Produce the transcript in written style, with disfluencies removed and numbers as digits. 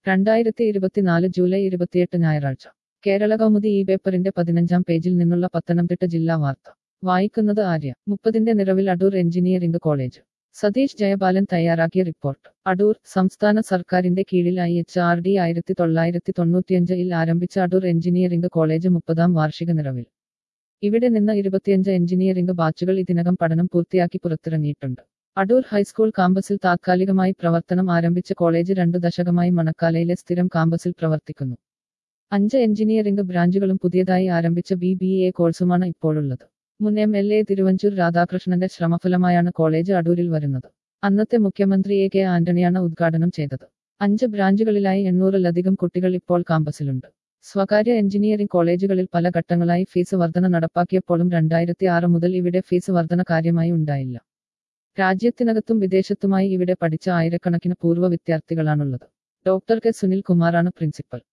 2024 July 28 ഞായറാഴ്ച കേരള കൗമുദി ഈ പേപ്പറിന്റെ 15-ാം പേജിൽ നിന്നുള്ള പത്തനംതിട്ട ജില്ലാ വാർത്ത വായിക്കുന്നത് ആര്യ. 30ന്റെ നിറവിൽ അടൂർ എഞ്ചിനീയറിംഗ് കോളേജ്. സതീഷ് ജയപാലൻ തയ്യാറാക്കിയ റിപ്പോർട്ട്. അടൂർ. സംസ്ഥാന സർക്കാരിന്റെ കീഴിൽ IHRD 1995-ൽ ആരംഭിച്ച അടൂർ എഞ്ചിനീയറിംഗ് കോളേജ് 30ാം വാർഷിക നിറവിൽ. ഇവിടെ നിന്ന് 25 എഞ്ചിനീയറിംഗ് ബാച്ചുകൾ ഇതിനകം പഠനം പൂർത്തിയാക്കി പുറത്തിറങ്ങിയിട്ടുണ്ട്. അടൂർ ഹൈസ്കൂൾ കാമ്പസിൽ താത്കാലികമായി പ്രവർത്തനം ആരംഭിച്ച കോളേജ് 2 ദശകമായി മണക്കാലയിലെ സ്ഥിരം കാമ്പസിൽ പ്രവർത്തിക്കുന്നു. 5 എഞ്ചിനീയറിംഗ് ബ്രാഞ്ചുകളും പുതിയതായി ആരംഭിച്ച BBA കോഴ്സുമാണ് ഇപ്പോഴുള്ളത്. മുൻ MLA തിരുവഞ്ചൂർ രാധാകൃഷ്ണന്റെ ശ്രമഫലമായാണ് കോളേജ് അടൂരിൽ വരുന്നത്. അന്നത്തെ മുഖ്യമന്ത്രി AK ആന്റണിയാണ് ഉദ്ഘാടനം ചെയ്തത്. 5 ബ്രാഞ്ചുകളിലായി 800-ലധികം കുട്ടികൾ ഇപ്പോൾ കാമ്പസിലുണ്ട്. സ്വകാര്യ എഞ്ചിനീയറിംഗ് കോളേജുകളിൽ പല ഘട്ടങ്ങളായി ഫീസ് വർധന നടപ്പാക്കിയപ്പോഴും 2006 മുതൽ ഇവിടെ ഫീസ് വർധന കാര്യമായി ഉണ്ടായില്ല. രാജ്യത്തിനകത്തും വിദേശത്തുമായി ഇവിടെ പഠിച്ച ആയിരക്കണക്കിന് പൂർവ്വ വിദ്യാർത്ഥികളാണുള്ളത്. ഡോക്ടർ കെ സുനിൽ കുമാറാണ് പ്രിൻസിപ്പൽ.